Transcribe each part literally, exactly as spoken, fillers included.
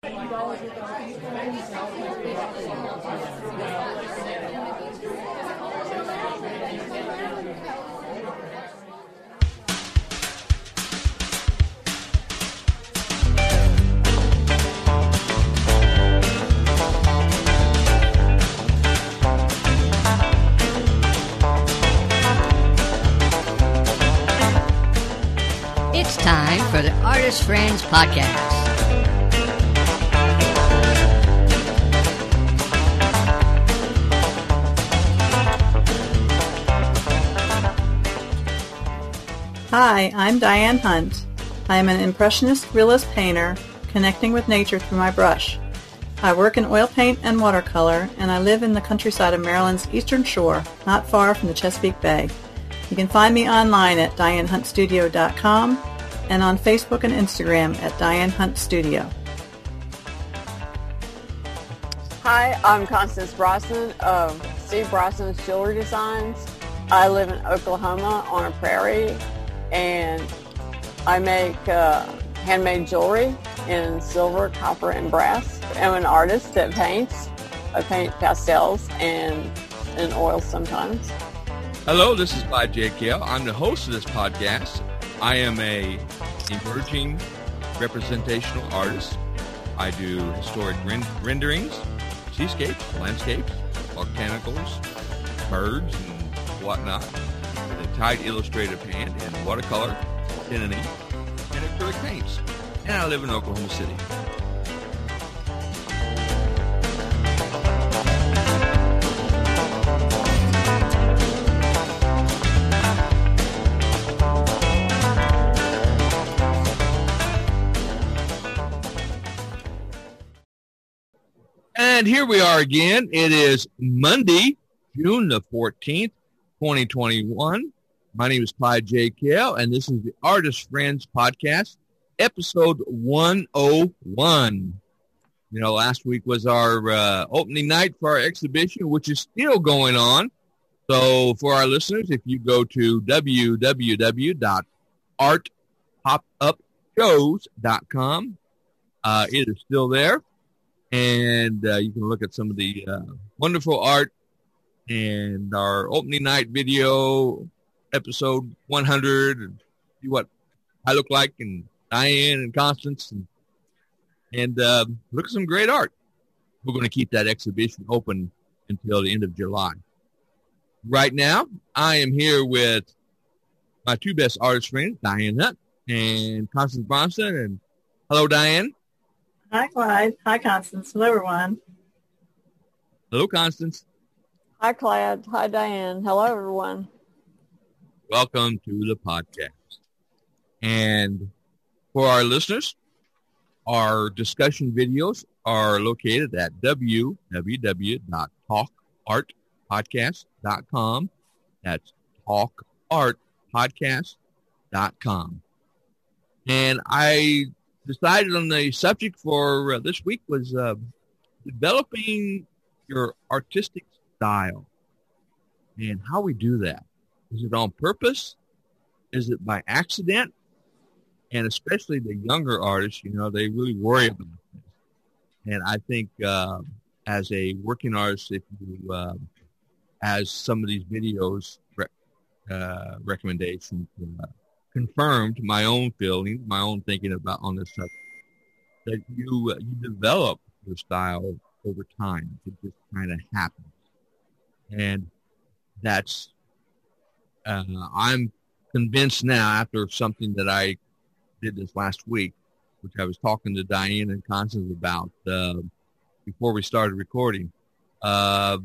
It's time for the Artist Friends Podcast. Hi, I'm Diane Hunt. I am an Impressionist realist painter connecting with nature through my brush. I work in oil paint and watercolor, and I live in the countryside of Maryland's Eastern Shore, not far from the Chesapeake Bay. You can find me online at diane hunt studio dot com and on Facebook and Instagram at Diane Hunt Studio. Hi, I'm Constance Brosnan of Steve Brosnan's Jewelry Designs. I live in Oklahoma on a prairie, and I make uh, handmade jewelry in silver, copper, and brass. I'm an artist that paints. I paint pastels and in oil sometimes. Hello, this is Clyde J. Kale. I'm the host of this podcast. I am a emerging representational artist. I do historic rend- renderings, seascapes, landscapes, volcanicals, birds, and whatnot, with a tight illustrative hand in watercolor, pen and ink, and acrylic paints. And I live in Oklahoma City. And here we are again. It is Monday, June the fourteenth, twenty twenty-one. My name is Clyde J. Kale, and this is the Artist Friends Podcast, episode one oh one. You know, last week was our uh, opening night for our exhibition, which is still going on. So for our listeners, if you go to w w w dot art pop up shows dot com, uh, it is still there. And uh, you can look at some of the uh, wonderful art and our opening night video, episode one hundred, and see what I look like, and Diane and Constance, and, and uh, look at some great art. We're going to keep that exhibition open until the end of July. Right now, I am here with my two best artist friends, Diane Hunt and Constance Bronson. And hello, Diane. Hi, Clyde. Hi, Constance. Hello, everyone. Hello, Constance. Hi, Clyde. Hi, Diane. Hello, everyone. Welcome to the podcast. And for our listeners, our discussion videos are located at w w w dot talk art podcast dot com. That's talk art podcast dot com. And I decided on the subject for uh, this week was uh, developing your artistic style and how we do that. Is it on purpose? Is it by accident? And especially the younger artists, you know, they really worry about this. And I think uh, as a working artist, if you, uh, as some of these videos re- uh, recommendations uh, confirmed my own feeling, my own thinking about on this subject, that you uh, you develop your style over time. It just kind of happens. And that's, uh, I'm convinced now after something that I did this last week, which I was talking to Diane and Constance about uh, before we started recording. Uh,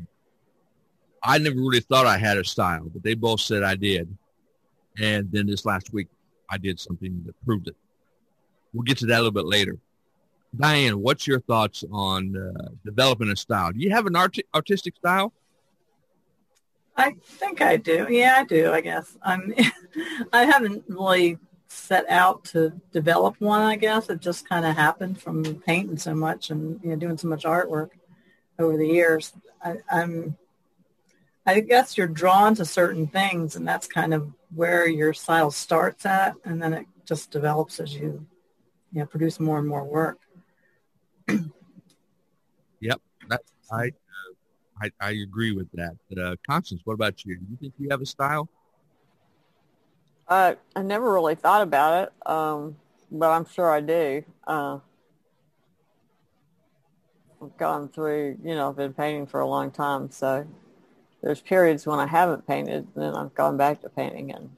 I never really thought I had a style, but they both said I did. And then this last week, I did something that proved it. We'll get to that a little bit later. Diane, what's your thoughts on uh, developing a style? Do you have an art- artistic style? I think I do. Yeah, I do, I guess. I'm, I haven't really set out to develop one, I guess. It just kind of happened from painting so much and, you know, doing so much artwork over the years. I, I'm, I guess you're drawn to certain things, and that's kind of where your style starts at, and then it just develops as you, you know, produce more and more work. Yep, that, I, uh, I I agree with that. Uh, Constance, what about you? Do you think you have a style? Uh, I never really thought about it, um, but I'm sure I do. Uh, I've gone through, you know, I've been painting for a long time, so there's periods when I haven't painted, and then I've gone back to painting. And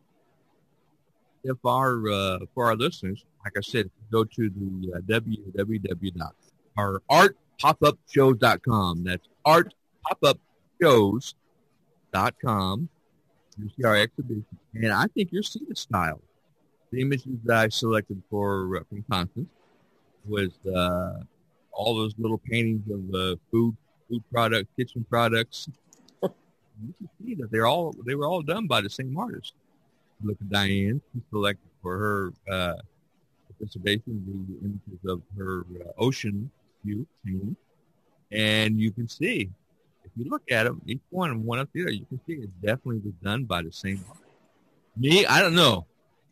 If our uh, for our listeners, like I said, go to the uh, w w w dot our art pop up shows dot com. That's art pop up shows dot com. You see our exhibition, and I think you'll see the style. The images that I selected for uh, from Constance was uh, all those little paintings of uh, food, food products, kitchen products. You can see that they're all they were all done by the same artist. Look at Diane; she selected for her uh, participation the images of her uh, ocean view painting, and you can see if you look at them, each one one up there, you can see it definitely was done by the same artist. Me, I don't know.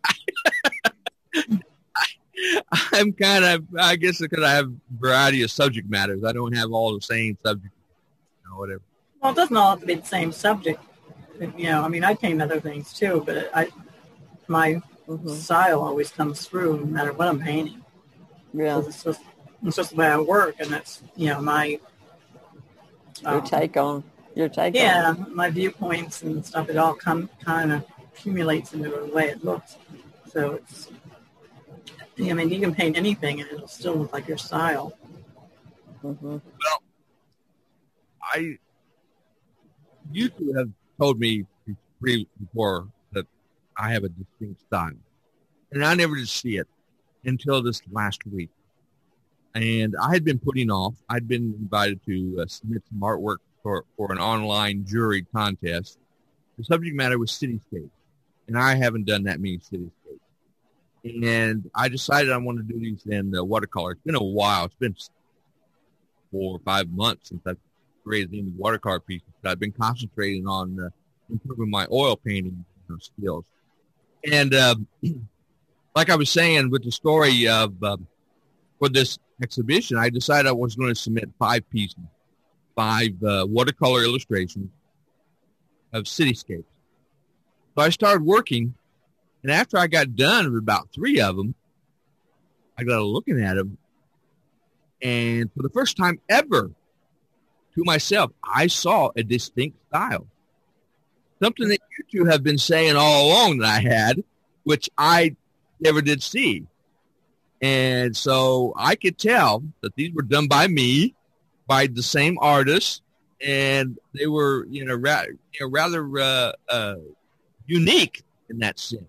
I'm kind of, I guess, because I have a variety of subject matters. I don't have all the same subject, you know, whatever. Well, it doesn't all have to be the same subject. You know, I mean, I paint other things too, but I, my mm-hmm. style always comes through no matter what I'm painting. Yeah. It's just, it's just the way I work, and that's, you know, my... Um, your take on, your take yeah, on. my viewpoints and stuff, it all come kind of accumulates into the way it looks. So it's... I mean, you can paint anything and it'll still look like your style. Mm-hmm. Well, I, you two have told me before that I have a distinct style. And I never did see it until this last week. And I had been putting off, I'd been invited to uh, submit some artwork for, for an online jury contest. The subject matter was cityscapes. And I haven't done that many cityscapes. And I decided I wanted to do these in uh, watercolor. It's been a while. It's been four or five months since I've created any watercolor pieces. I've been concentrating on uh, improving my oil painting you know, skills. And uh, like I was saying with the story of uh, for this exhibition, I decided I was going to submit five pieces, five uh, watercolor illustrations of cityscapes. So I started working. And after I got done with about three of them, I got looking at them. And for the first time ever, to myself, I saw a distinct style. Something that you two have been saying all along that I had, which I never did see. And so I could tell that these were done by me, by the same artist, and they were, you know, ra- you know rather uh, uh, unique in that sense.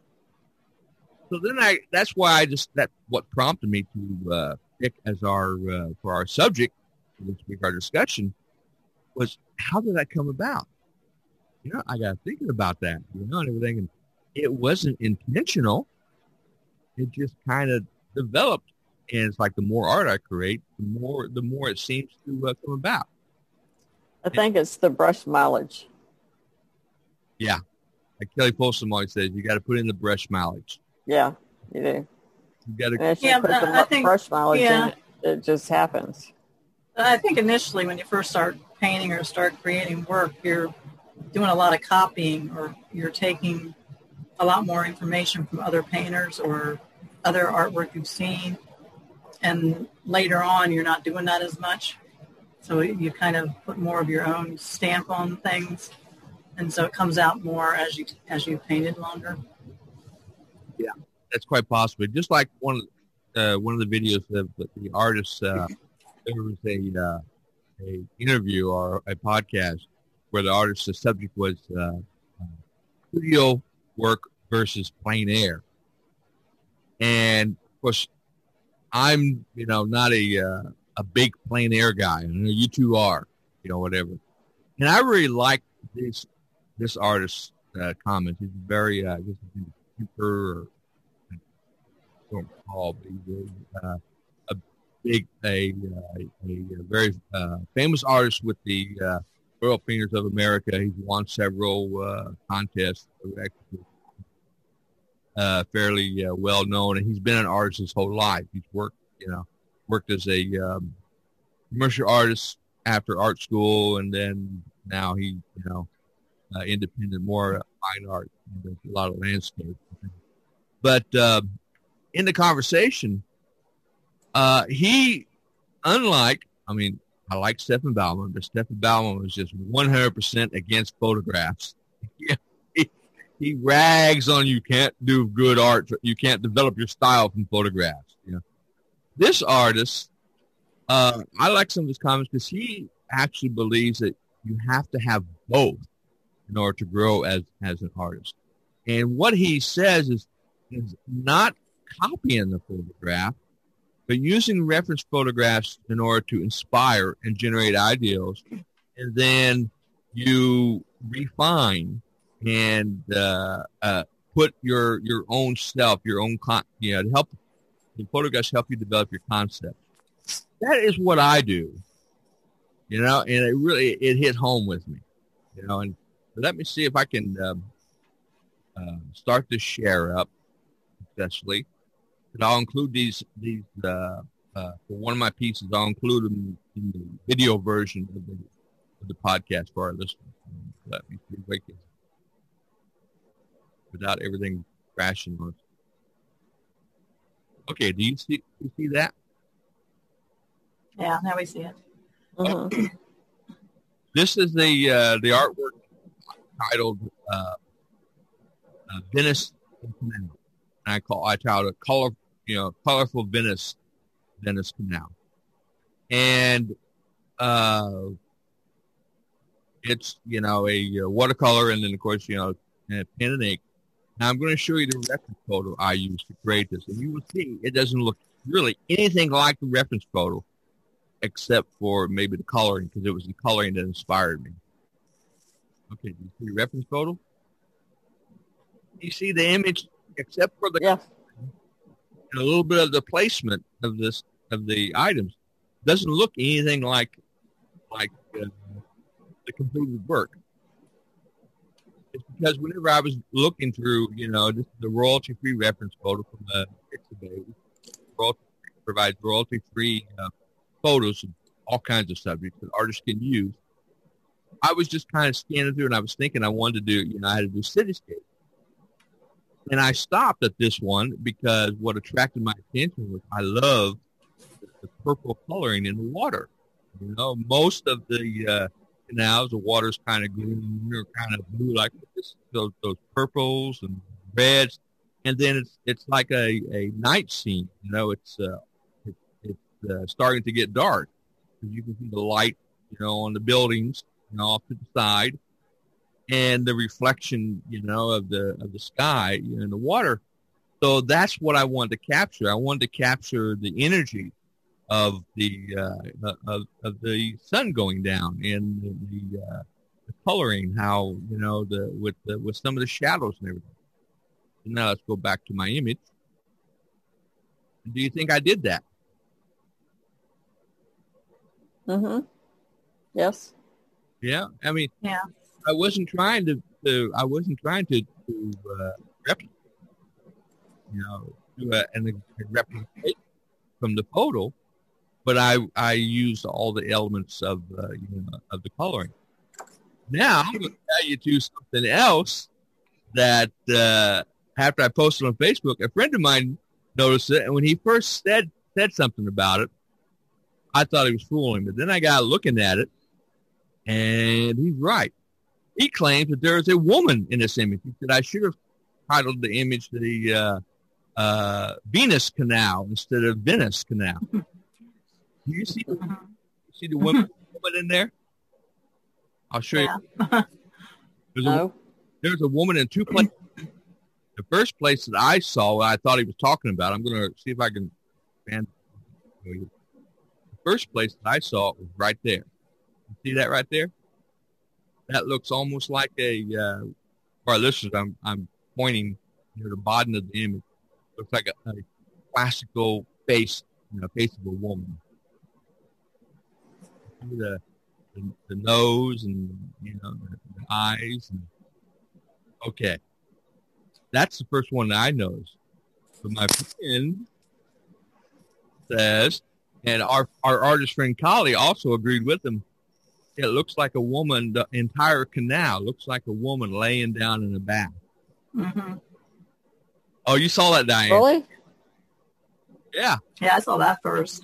So then I, that's why I just, that's what prompted me to uh, pick as our, uh, for our subject, for this week, our discussion, was how did that come about? You know, I got thinking about that, you know, and everything. And it wasn't intentional. It just kind of developed. And it's like the more art I create, the more, the more it seems to uh, come about. I think and, it's the brush mileage. Yeah. Like Kelly Folsom always says, you got to put in the brush mileage. Yeah, you do. You got to yeah, put the I think, brush mileage yeah. in it. It just happens. I think initially when you first start painting or start creating work, you're doing a lot of copying, or you're taking a lot more information from other painters or other artwork you've seen. And later on, you're not doing that as much. So you kind of put more of your own stamp on things. And so it comes out more as you as you painted longer. Yeah, that's quite possible. Just like one of the, uh, one of the videos of the, the artists, uh, there was a uh, a interview or a podcast where the artist, the subject was uh, studio work versus plein air. And of course, I'm you know not a uh, a big plein air guy. I know you two are, you know, whatever. And I really like this this artist's uh, comment. He's very uh, I guess he's or I don't recall, but he's uh, a big, a, a, a very uh, famous artist with the uh, Royal Painters of America. He's won several uh, contests, actually, uh, fairly uh, well known, and he's been an artist his whole life. He's worked, you know, worked as a um, commercial artist after art school, and then now he, you know, uh, independent, more uh, fine art, and a lot of landscape. But uh, in the conversation, uh, he, unlike, I mean, I like Stefan Baumann, but Stefan Baumann was just one hundred percent against photographs. he, he rags on you can't do good art, you can't develop your style from photographs. You know, this artist, uh, I like some of his comments because he actually believes that you have to have both in order to grow as, as an artist. And what he says is, is not copying the photograph, but using reference photographs in order to inspire and generate ideals, and then you refine and uh, uh, put your your own self, your own con- you know, to help the photographs help you develop your concept. That is what I do, you know, and it really it hit home with me, you know. And let me see if I can um, uh, start to share up successfully. And I'll include these, these uh, uh, for one of my pieces, I'll include them in the video version of the, of the podcast for our listeners. Let me see if I can, without everything crashing on us. Okay, do you see, do you see that? Yeah, now we see it. Mm-hmm. This is the, uh, the artwork titled uh, uh, Venice Canal. I call I titled it color, you know, colorful Venice, Venice Canal, and uh, it's you know a, a watercolor, and then of course you know a pen and ink. Now I'm going to show you the reference photo I used to create this, and you will see it doesn't look really anything like the reference photo, except for maybe the coloring, because it was the coloring that inspired me. Okay, do you see the reference photo? You see the image. Except for the Yeah. and a little bit of the placement of this of the items, doesn't look anything like like uh, the completed work. It's because whenever I was looking through, you know, this is the royalty-free reference photo from the Pixabay. Royalty provides royalty-free uh, photos of all kinds of subjects that artists can use. I was just kind of scanning through, and I was thinking I wanted to do, you know, I had to do cityscape. And I stopped at this one because what attracted my attention was I love the purple coloring in the water. You know, most of the uh, canals, the water's kind of green or kind of blue, like this, those those purples and reds, and then it's it's like a, a night scene. You know, it's uh, it, it's uh, starting to get dark because you can see the light, you know, on the buildings, you know, off to the side. And the reflection, you know, of the of the sky, you know, in the water. So that's what I wanted to capture. I wanted to capture the energy of the uh, of, of the sun going down and the, the, uh, the coloring, how you know the with the, with some of the shadows and everything. So now let's go back to my image. Do you think I did that? Mm-hmm. Yes. Yeah, I mean, Yeah. I wasn't trying to, to I wasn't trying to, to uh, replicate, you know, do a, an, a replication from the photo, but I I used all the elements of uh, you know of the coloring. Now I'm going to tell you to something else that uh, after I posted on Facebook, a friend of mine noticed it, and when he first said said something about it, I thought he was fooling, but then I got looking at it, and he's right. He claims that there is a woman in this image. He said, I should have titled the image the uh, uh, Venus Canal instead of Venice Canal. Do you see the, you see the woman, woman in there? I'll show Yeah. you. There's a, No. there's a woman in two places. The first place that I saw, what I thought he was talking about, I'm going to see if I can expand. The first place that I saw it was right there. You see that right there? That looks almost like a, uh, for our listeners, I'm, I'm pointing near the bottom of the image. Looks like a, a classical face, you know, face of a woman. The, the, the nose and, you know, the, the eyes. And, okay. That's the first one that I noticed. But my friend says And our, our artist friend Collie also agreed with him. It looks like a woman, the entire canal looks like a woman laying down in a bath. Mm-hmm. Oh, you saw that, Diane? Really? Yeah. Yeah, I saw that first.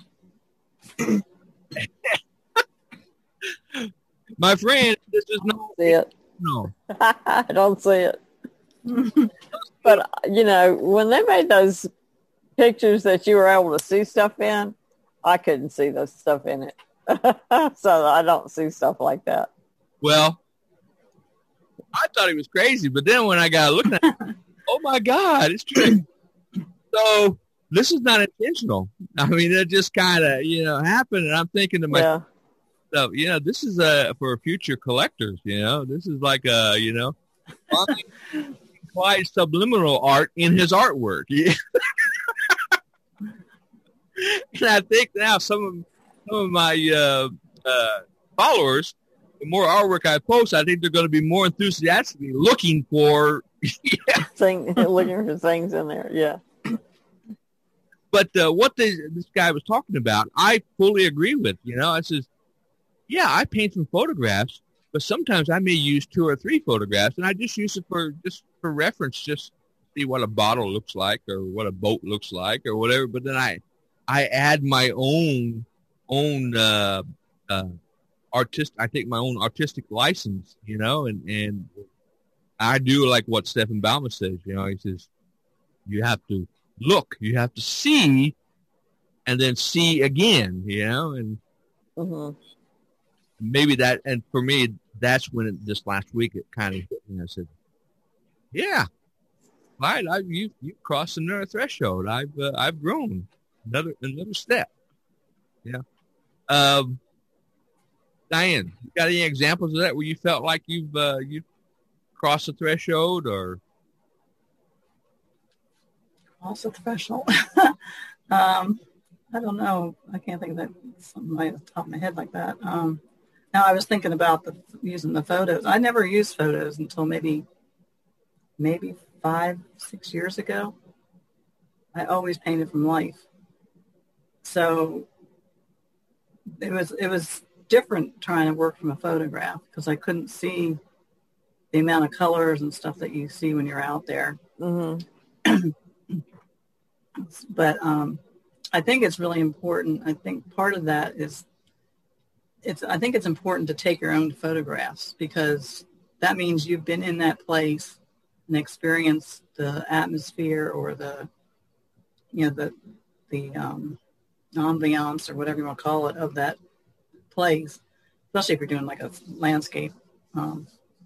My friend, this is not see it. No. I don't see it. But, you know, when they made those pictures that you were able to see stuff in, I couldn't see those stuff in it. So I don't see stuff like that. Well, I thought he was crazy, but then when I got looking at it, oh my God, it's true. So this is not intentional. I mean, it just kind of, you know, happened. And I'm thinking to myself, yeah. you know, this is uh, for future collectors, you know, this is like, a, you know, quite subliminal art in his artwork. Yeah. And I think now some of, some of my uh, uh, followers, the more artwork I post, I think they're going to be more enthusiastically looking for yeah. Thing, looking for things in there. Yeah. But uh, what they, this guy was talking about, I fully agree with. You know, I says, yeah, I paint some photographs, but sometimes I may use two or three photographs, and I just use it for just for reference, just see what a bottle looks like or what a boat looks like or whatever. But then I, I add my own own uh, uh, artist. I take my own artistic license, you know, and and I do like what Stefan Baumer says. You know, he says you have to look, you have to see, and then see again. You know, and mm-hmm. maybe that. And for me, that's when it, this last week it kind of hit me. I said, "Yeah, right. I you you crossed another threshold. I've uh, I've grown another another step." Yeah. Um, Diane, you got any examples of that where you felt like you've uh, you crossed the threshold or crossed the threshold? um, I don't know. I can't think of that something right off the top of my head like that. Um, now I was thinking about the using the photos. I never used photos until maybe maybe five, six years ago. I always painted from life, so it was it was different trying to work from a photograph because I couldn't see the amount of colors and stuff that you see when you're out there. Mm-hmm. But um, I think it's really important. I think part of that is it's. I think it's important to take your own photographs because that means you've been in that place and experienced the atmosphere or the, you know, the the um, ambiance or whatever you want to call it of that place, especially if you're doing like a landscape. Um,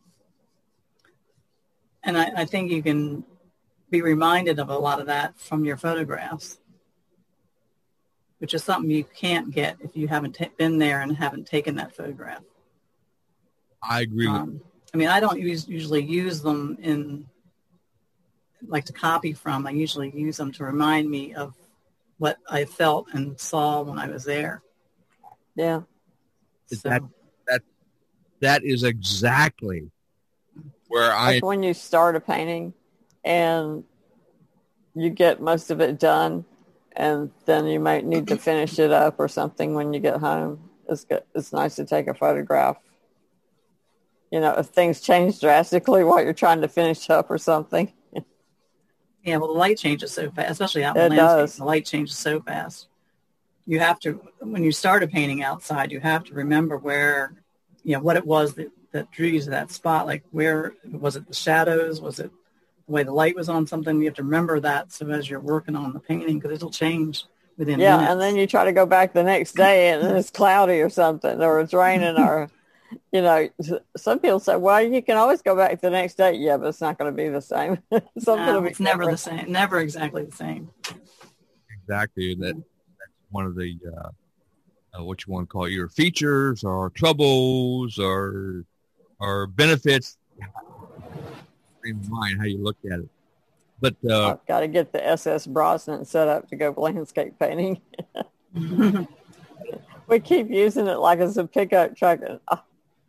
and I, I think you can be reminded of a lot of that from your photographs, which is something you can't get if you haven't t- been there and haven't taken that photograph. I agree with um, I mean, I don't use, usually use them in, like to copy from. I usually use them to remind me of what I felt and saw when I was there. Yeah. So. That, that, that is exactly where I... Like when you start a painting and you get most of it done and then you might need to finish it up or something when you get home. It's good. It's nice to take a photograph. You know, if things change drastically while you're trying to finish up or something. Yeah, well, the light changes so fast, especially out in it the landscape. Does. The light changes so fast. You have to, when you start a painting outside, you have to remember where, you know, what it was that, that drew you to that spot. Like where, was it the shadows? Was it the way the light was on something? You have to remember that so as you're working on the painting because it'll change within Yeah, minutes. and then you try to go back the next day and it's cloudy or something or it's raining or... You know, some people say, well, you can always go back the next day. Yeah, but it's not going to be the same. Something no, will be it's never different. the same. Never exactly the same. Exactly. That, that's one of the, uh, uh, what you want to call your features or troubles or or benefits. In mind how you look at it. But uh, I've got to get the S S Brosnan set up to go landscape painting. We keep using it like it's a pickup truck. Oh.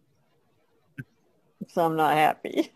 So I'm not happy.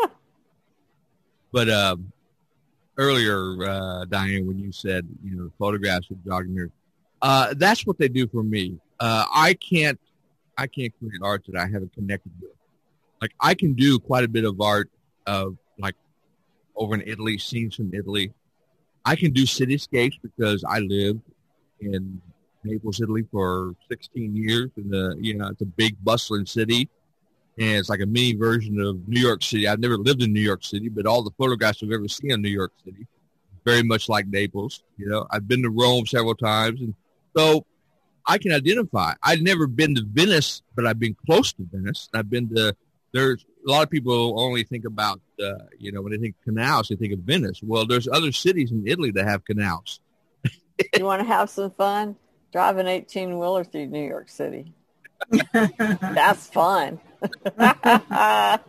But um, earlier, uh, Diane, when you said, you know, photographs of jogging here, Uh, that's what they do for me. Uh, I can't, I can't create art that I haven't connected with. Like I can do quite a bit of art of like over in Italy, scenes from Italy. I can do cityscapes because I lived in Naples, Italy for sixteen years. And the, you know, it's a big bustling city. And it's like a mini version of New York City. I've never lived in New York City, but all the photographs I've ever seen in New York City, very much like Naples. You know, I've been to Rome several times. And so I can identify. I've never been to Venice, but I've been close to Venice. I've been to, there's a lot of people only think about, uh, you know, when they think canals, they think of Venice. Well, there's other cities in Italy that have canals. You want to have some fun? Drive an eighteen-wheeler through New York City. That's fun. I,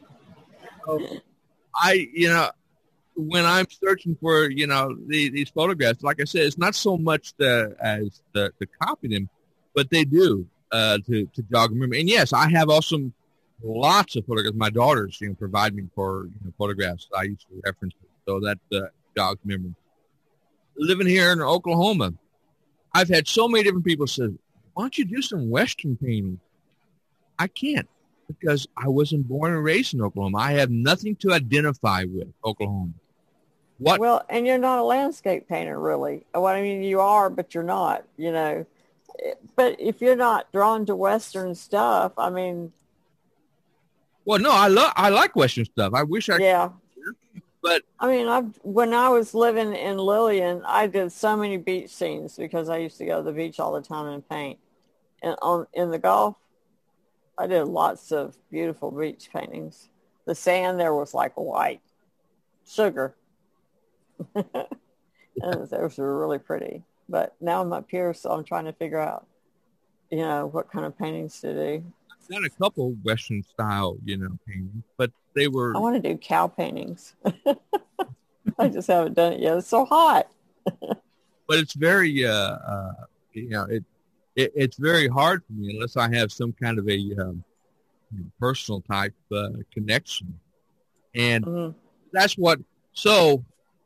you know, when I'm searching for, you know, the, these photographs, like I said, it's not so much the, as the, to copy them, but they do uh, to, to jog memory. And yes, I have also lots of photographs. My daughters, you know, provide me for you know, photographs I used to reference, so that uh, jogs memory. Living here in Oklahoma, I've had so many different people say, why don't you do some Western painting? I can't because I wasn't born and raised in Oklahoma. I have nothing to identify with Oklahoma. What? Well, and you're not a landscape painter, really. Well, I mean, you are, but you're not, you know. But if you're not drawn to Western stuff, I mean. Well, no, I love, I like Western stuff. I wish I yeah. could. But I mean, I when I was living in Lillian, I did so many beach scenes because I used to go to the beach all the time and paint. And on in the Gulf, I did lots of beautiful beach paintings. The sand there was like white sugar. And those were really pretty. But now I'm up here, so I'm trying to figure out, you know, what kind of paintings to do. I've done a couple Western style, you know, paintings, but they were. I want to do cow paintings. I just haven't done it yet. It's so hot. But it's very, uh, uh, you know, it, it it's very hard for me unless I have some kind of a um, personal type uh, connection, and mm-hmm. that's what. So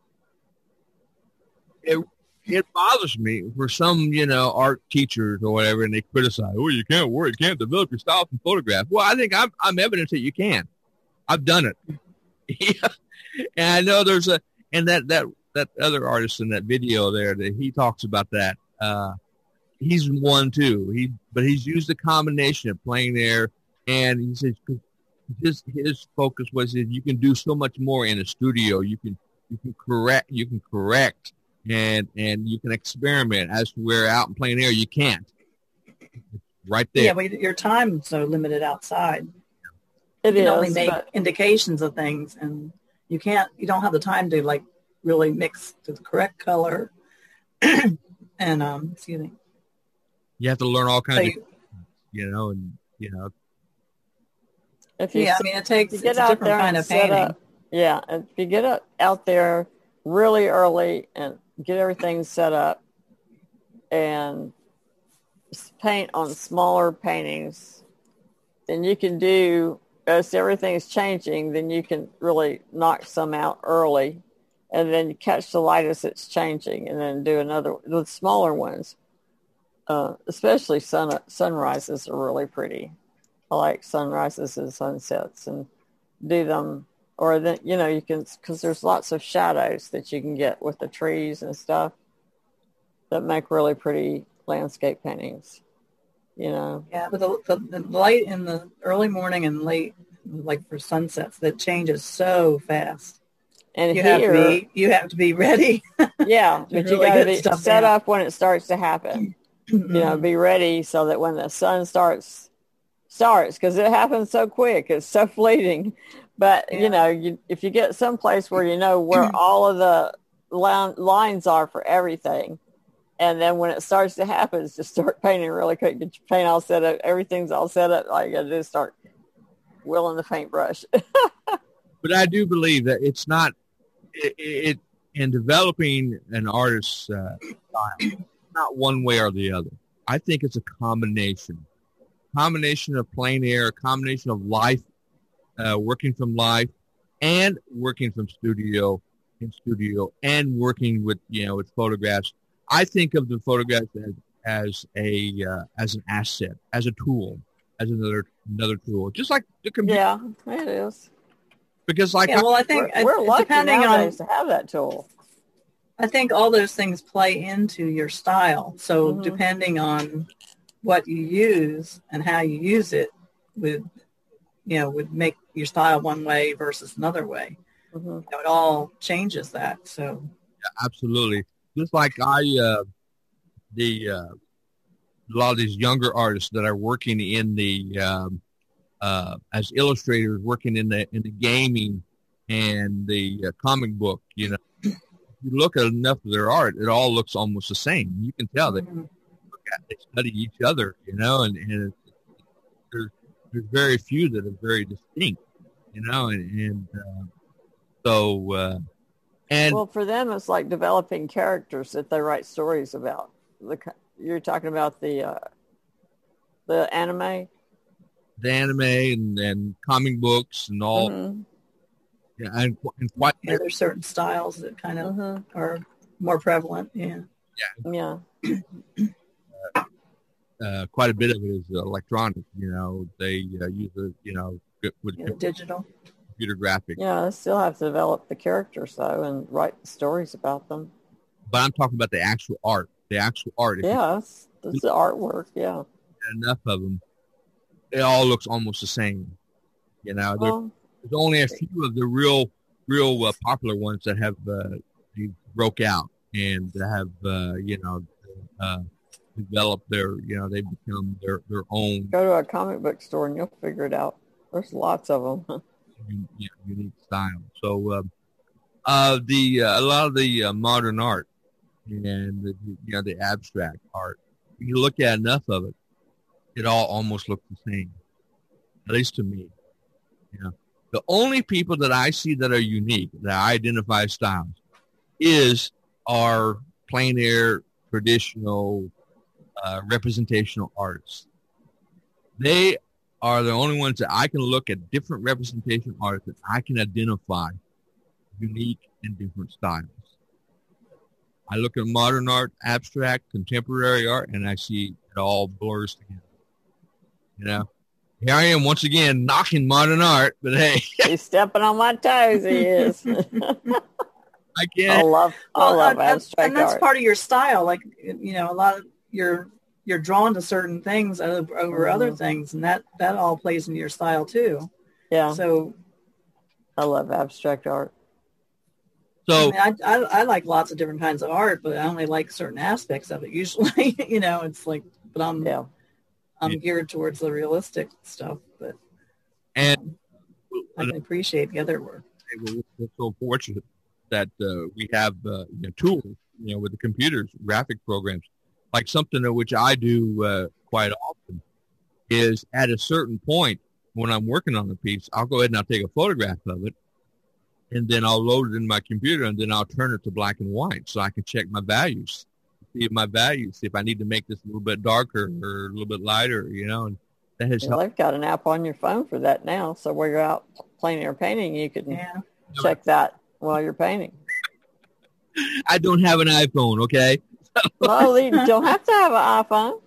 it it bothers me for some, you know, art teachers or whatever, and they criticize, oh, you can't work, you can't develop your style from photograph. Well, I think I'm I'm evidence that you can. I've done it. Yeah. And I know there's a, and that, that, that other artist in that video there, that he talks about that. Uh, he's one too. He, but he's used a combination of plein air, and he says his, his focus was that you can do so much more in a studio. You can, you can correct, you can correct, and, and you can experiment, as to where out in plein air you can't. It's right there. Yeah, but your time's so limited outside. It you is, can only make but... indications of things, and you can't, you don't have the time to like really mix to the correct color. and um, excuse me. You have to learn all kinds so of, you, you know, and you know. If you yeah, set, I mean, it takes you get it's a out different there kind of painting. Up, yeah, if you get up, out there really early and get everything set up and paint on smaller paintings, then you can do. As everything's changing, then you can really knock some out early and then catch the light as it's changing and then do another, the smaller ones, uh, especially sun, sunrises are really pretty. I like sunrises and sunsets and do them, or then, you know, you can, because there's lots of shadows that you can get with the trees and stuff that make really pretty landscape paintings. You know. Yeah, but the, the, the light in the early morning and late, like for sunsets, that changes so fast. And you here, have to be, you have to be ready. Yeah, but really you got to be stuff set down. up when it starts to happen. You know, be ready so that when the sun starts, starts, because it happens so quick, it's so fleeting. But Yeah. you know, you, if you get someplace where you know where all of the line, lines are for everything. And then when it starts to happen, just start painting really quick. Get your paint all set up. Everything's all set up. All you got to do is start wheeling the paintbrush. But I do believe that it's not, it, it in developing an artist's uh, style, not one way or the other. I think it's a combination. Combination of plein air, a combination of life, uh, working from life, and working from studio in studio, and working with, you know, with photographs. I think of the photographs as, as a uh, as an asset, as a tool, as another another tool, just like the computer. Yeah, it is. Because like yeah, well, I think we're, we're it, lucky depending nowadays on, to have that tool. I think all those things play into your style. So Mhm. depending on what you use and how you use it would, you know, would make your style one way versus another way. Mhm. You know, it all changes that. So absolutely, just like I, uh, the uh, a lot of these younger artists that are working in the um, uh, as illustrators, working in the in the gaming and the uh, comic book. You know, if you look at enough of their art, it all looks almost the same. You can tell they mhm. look at, they study each other. You know, and, and it's, there's there's very few that are very distinct. You know, and, and uh, so uh, and Well, for them, it's like developing characters that they write stories about. The co- you're talking about the uh, the anime. the anime and, and comic books and all, Mhm. yeah, and, and quite Yeah, there's certain styles that kind of Mhm. are more prevalent. Yeah. Yeah. uh, quite a bit of it is electronic. You know, they uh, use a you know g- with Yeah, digital. computer graphics. Yeah, they still have to develop the characters though and write stories about them. But I'm talking about the actual art. The actual art. If Yeah, it's, it's the artwork. Yeah. you get enough of them, it all looks almost the same. You know, there, Well, there's only a few of the real, real uh, popular ones that have uh, they broke out and have uh, you know uh, developed their you know they become their their own go to a comic book store and you'll figure it out. There's lots of them. un- you know, unique style. So uh, uh, the uh, a lot of the uh, modern art and the, you know the abstract art, when you look at enough of it, it all almost looks the same, at least to me. You know, the only people that I see that are unique, that I identify as styles, is our plein air traditional uh, representational artists. They are the only ones that I can look at different representation artists that I can identify unique and different styles. I look at modern art, abstract, contemporary art, and I see it all blurs together. You know, here I am once again knocking modern art, but hey, He's stepping on my toes. He is. I I can't. love. I Well, love and, and- abstract and that's art. part of your style. Like, you know, a lot of you're you're drawn to certain things over, over Mhm. other things, and that that all plays into your style too. Yeah, So, I love abstract art. I, So mean, I, I I like lots of different kinds of art, but I only like certain aspects of it. Usually, you know, it's like, but I'm Yeah. I'm Yeah. geared towards the realistic stuff, but and um, I can appreciate the other work. we're, we're so fortunate that uh, we have uh, you know, tools, you know, with the computers, graphic programs, like something that which I do uh, quite often is at a certain point when I'm working on a piece, I'll go ahead and I'll take a photograph of it, and then I'll load it in my computer, and then I'll turn it to black and white so I can check my values, see if my values, see if I need to make this a little bit darker or a little bit lighter, you know, and that has Well, they've got an app on your phone for that now. So where you're out plein air painting, you can Yeah. check that while you're painting. I don't have an iPhone, okay? Well, you don't have to have an iPhone.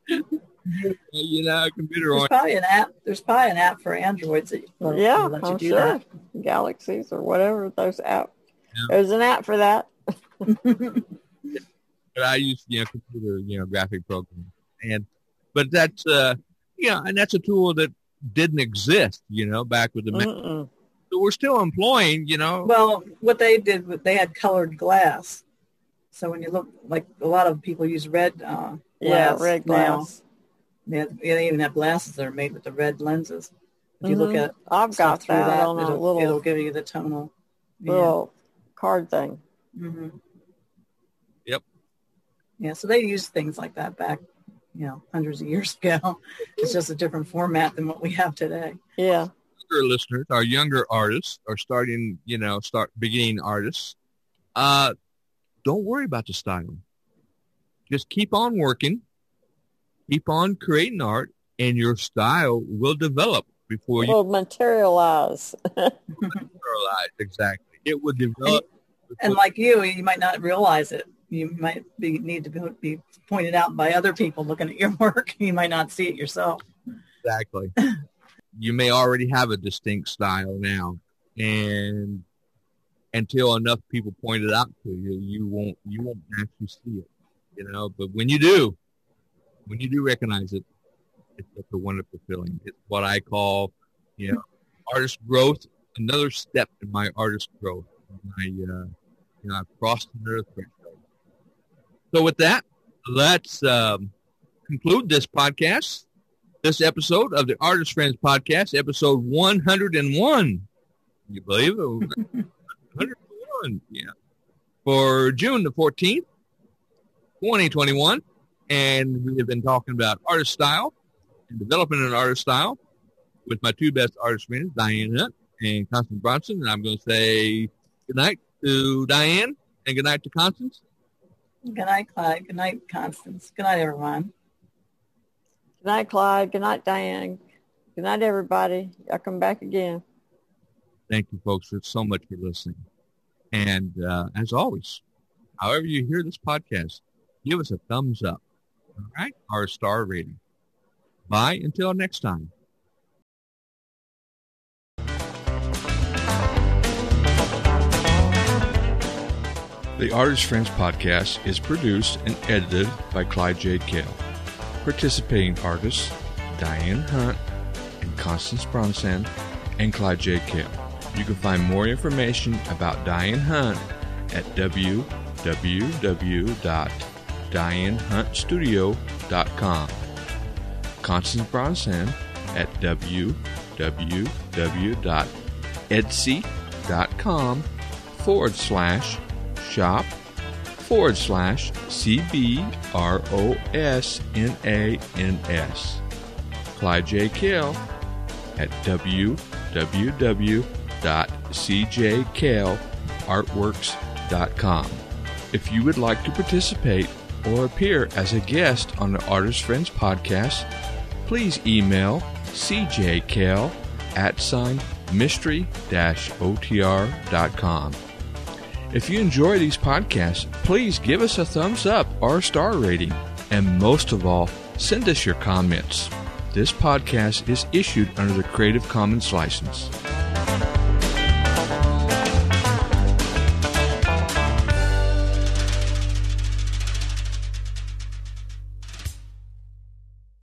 You know, a computer There's on. probably an app. There's probably an app for Androids that will Yeah, let you I'm do sure. that. Galaxies or whatever those apps. Yeah. There's an app for that. But I use, you know, computer, you know, graphic programs. And, but that's, uh, yeah, and that's a tool that didn't exist, you know, back with the, Mm-mm. so we're still employing, you know. Well, what they did, was they had colored glass. So when you look, like a lot of people use red uh, Yeah, glass red now. glass. They, have, yeah, they even have glasses that are made with the red lenses. If you look Mhm. at I've stuff got through that, that, on a it'll, little it'll give you the tonal. Yeah. little card thing. hmm Yep. Yeah, so they used things like that back, you know, hundreds of years ago. It's just a different format than what we have today. Yeah. Younger listeners, our younger artists are starting, you know, start beginning artists. Uh, don't worry about the style. Just keep on working, keep on creating art, and your style will develop before you Will materialize. realize exactly. It will develop. And like you, you might not realize it you might be need to be, be pointed out by other people looking at your work. You might not see it yourself. Exactly. You may already have a distinct style now, and until enough people point it out to you, you won't you won't actually see it. You know, but when you do, when you do recognize it, it's such a wonderful feeling. It's what I call, you know, artist growth. Another step in my artist growth. I, uh, you know, I've crossed another threshold. So with that, let's um, conclude this podcast, this episode of the Artist Friends Podcast, episode one hundred one. Can you believe it? one hundred one, yeah. For June the fourteenth, twenty twenty-one. And we have been talking about artist style and developing an artist style with my two best artist friends, Diane Hunt and Constance Bronson. And I'm going to say good night to Diane and good night to Constance. Good night, Clyde. Good night, Constance. Good night, everyone. Good night, Clyde. Good night, Diane. Good night, everybody. I'll come back again. Thank you, folks, for so much for listening. And uh, as always, however you hear this podcast, give us a thumbs up, all right, or a star rating. Bye until next time. The Artist Friends Podcast is produced and edited by Clyde J. Kale. Participating artists, Diane Hunt and Constance Bronson and Clyde J. Kale. You can find more information about Diane Hunt at w w w dot diane hunt studio dot com. Constance Bronson at w w w dot etsy dot com forward slash shop forward slash C B R O S N A N S. Clyde J. Kale at w w w dot c j kale artworks dot com. If you would like to participate or appear as a guest on the Artist Friends Podcast, please email cjkale at sign mystery dash o t r dot com. If you enjoy these podcasts, please give us a thumbs up or a star rating. And most of all, send us your comments. This podcast is issued under the Creative Commons license.